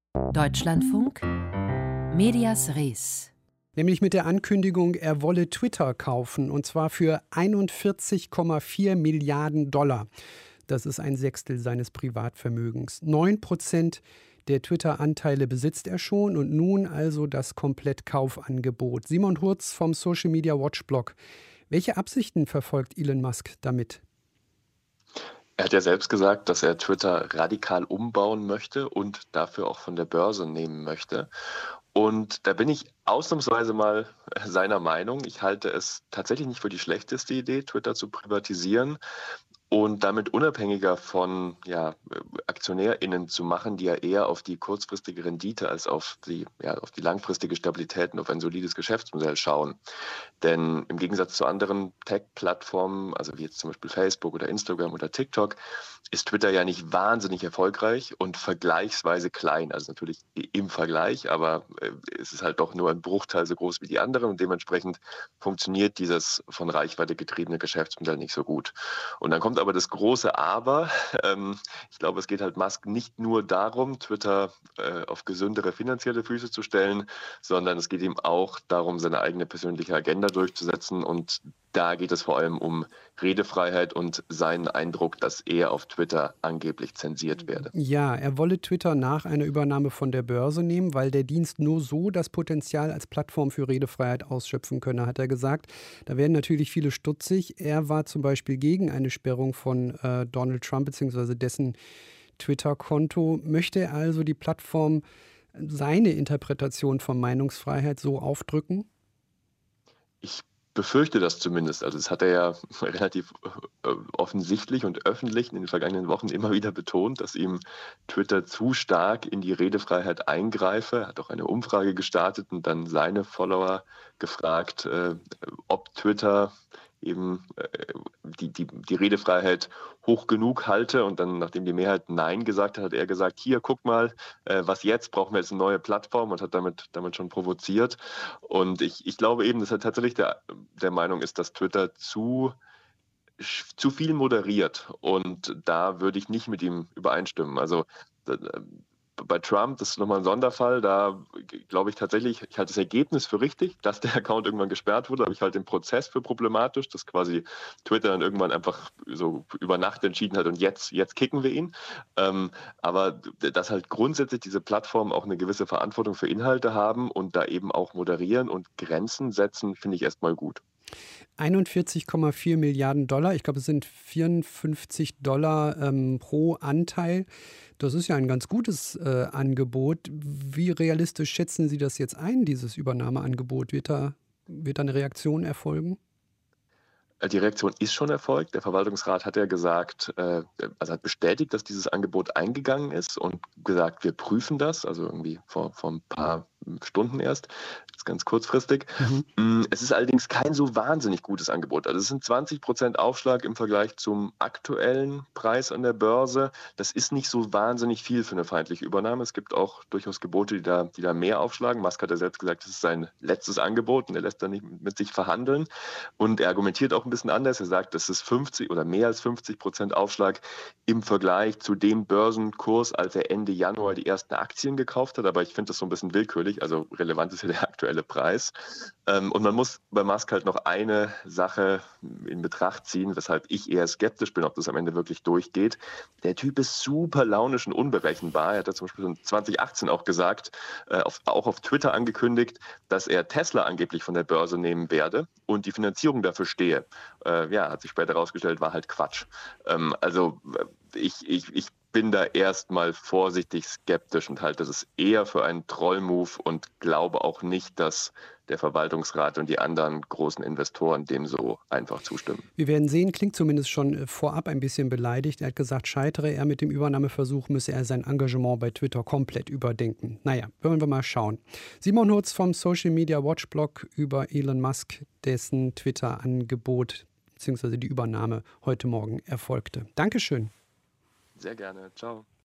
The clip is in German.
Deutschlandfunk Medias Res. Nämlich mit der Ankündigung, er wolle Twitter kaufen, und zwar für 41,4 Milliarden Dollar. Das ist ein Sechstel seines Privatvermögens. 9% der Twitter-Anteile besitzt er schon und nun also das Komplettkaufangebot. Simon Hurz vom Social Media Watch Blog. Welche Absichten verfolgt Elon Musk damit? Er hat ja selbst gesagt, dass er Twitter radikal umbauen möchte und dafür auch von der Börse nehmen möchte. Und da bin ich ausnahmsweise mal seiner Meinung. Ich halte es tatsächlich nicht für die schlechteste Idee, Twitter zu privatisieren und damit unabhängiger von AktionärInnen zu machen, die ja eher auf die kurzfristige Rendite als auf die langfristige Stabilität und auf ein solides Geschäftsmodell schauen. Denn im Gegensatz zu anderen Tech-Plattformen, also wie jetzt zum Beispiel Facebook oder Instagram oder TikTok, ist Twitter ja nicht wahnsinnig erfolgreich und vergleichsweise klein. Also natürlich im Vergleich, aber es ist halt doch nur ein Bruchteil so groß wie die anderen und dementsprechend funktioniert dieses von Reichweite getriebene Geschäftsmodell nicht so gut. Und dann kommt aber das große Aber. Ich glaube, es geht halt Musk nicht nur darum, Twitter auf gesündere finanzielle Füße zu stellen, sondern es geht ihm auch darum, seine eigene persönliche Agenda durchzusetzen. Und da geht es vor allem um Redefreiheit und seinen Eindruck, dass er auf Twitter angeblich zensiert werde. Ja, er wolle Twitter nach einer Übernahme von der Börse nehmen, weil der Dienst nur so das Potenzial als Plattform für Redefreiheit ausschöpfen könne, hat er gesagt. Da werden natürlich viele stutzig. Er war zum Beispiel gegen eine Sperrung von Donald Trump bzw. dessen Twitter-Konto. Möchte er also die Plattform seine Interpretation von Meinungsfreiheit so aufdrücken? Ich befürchte das zumindest. Also das hat er ja relativ offensichtlich und öffentlich in den vergangenen Wochen immer wieder betont, dass ihm Twitter zu stark in die Redefreiheit eingreife. Er hat auch eine Umfrage gestartet und dann seine Follower gefragt, ob Twitter eben die Redefreiheit hoch genug halte. Und dann, nachdem die Mehrheit Nein gesagt hat, hat er gesagt, hier, guck mal, was jetzt, brauchen wir jetzt eine neue Plattform, und hat damit schon provoziert. Und ich glaube eben, dass er tatsächlich der Meinung ist, dass Twitter zu viel moderiert. Und da würde ich nicht mit ihm übereinstimmen. Also bei Trump, das ist nochmal ein Sonderfall, da glaube ich tatsächlich, ich halte das Ergebnis für richtig, dass der Account irgendwann gesperrt wurde, aber ich halte den Prozess für problematisch, dass quasi Twitter dann irgendwann einfach so über Nacht entschieden hat und jetzt kicken wir ihn. Aber dass halt grundsätzlich diese Plattformen auch eine gewisse Verantwortung für Inhalte haben und da eben auch moderieren und Grenzen setzen, finde ich erstmal gut. 41,4 Milliarden Dollar, ich glaube, es sind 54 Dollar pro Anteil. Das ist ja ein ganz gutes Angebot. Wie realistisch schätzen Sie das jetzt ein, dieses Übernahmeangebot? Wird da eine Reaktion erfolgen? Die Reaktion ist schon erfolgt. Der Verwaltungsrat hat ja gesagt, also hat bestätigt, dass dieses Angebot eingegangen ist und gesagt, wir prüfen das, also irgendwie vor ein paar Stunden erst, jetzt ganz kurzfristig. Es ist allerdings kein so wahnsinnig gutes Angebot. Also es sind 20% Aufschlag im Vergleich zum aktuellen Preis an der Börse. Das ist nicht so wahnsinnig viel für eine feindliche Übernahme. Es gibt auch durchaus Gebote, die da mehr aufschlagen. Musk hat ja selbst gesagt, das ist sein letztes Angebot und er lässt da nicht mit sich verhandeln. Und er argumentiert auch ein bisschen anders. Er sagt, das ist 50 oder mehr als 50% Aufschlag im Vergleich zu dem Börsenkurs, als er Ende Januar die ersten Aktien gekauft hat. Aber ich finde das so ein bisschen willkürlich. Also relevant ist ja der aktuelle Preis. Und man muss bei Musk halt noch eine Sache in Betracht ziehen, weshalb ich eher skeptisch bin, ob das am Ende wirklich durchgeht. Der Typ ist super launisch und unberechenbar. Er hat ja zum Beispiel 2018 auch gesagt, auch auf Twitter angekündigt, dass er Tesla angeblich von der Börse nehmen werde und die Finanzierung dafür stehe. Hat sich später herausgestellt, war halt Quatsch. Ich bin da erstmal vorsichtig skeptisch und halte es eher für einen Trollmove und glaube auch nicht, dass der Verwaltungsrat und die anderen großen Investoren dem so einfach zustimmen. Wir werden sehen, klingt zumindest schon vorab ein bisschen beleidigt. Er hat gesagt, scheitere er mit dem Übernahmeversuch, müsse er sein Engagement bei Twitter komplett überdenken. Naja, wollen wir mal schauen. Simon Hurz vom Social Media Watch Blog über Elon Musk, dessen Twitter-Angebot bzw. die Übernahme heute Morgen erfolgte. Dankeschön. Sehr gerne. Ciao.